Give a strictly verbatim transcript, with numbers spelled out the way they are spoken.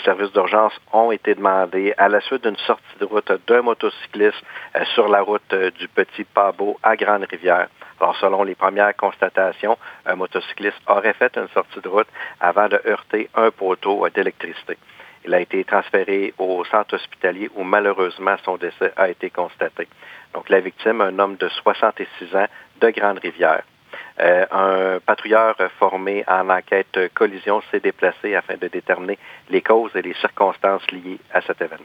services d'urgence ont été demandés à la suite d'une sortie de route d'un motocycliste euh, sur la route euh, du Petit Pabot à Grande-Rivière. Alors, selon les premières constatations, un motocycliste aurait fait une sortie de route avant de heurter un poteau euh, d'électricité. Il a été transféré au centre hospitalier où malheureusement son décès a été constaté. Donc la victime, un homme de soixante-six ans de Grande-Rivière. Euh, un patrouilleur formé en enquête collision s'est déplacé afin de déterminer les causes et les circonstances liées à cet événement.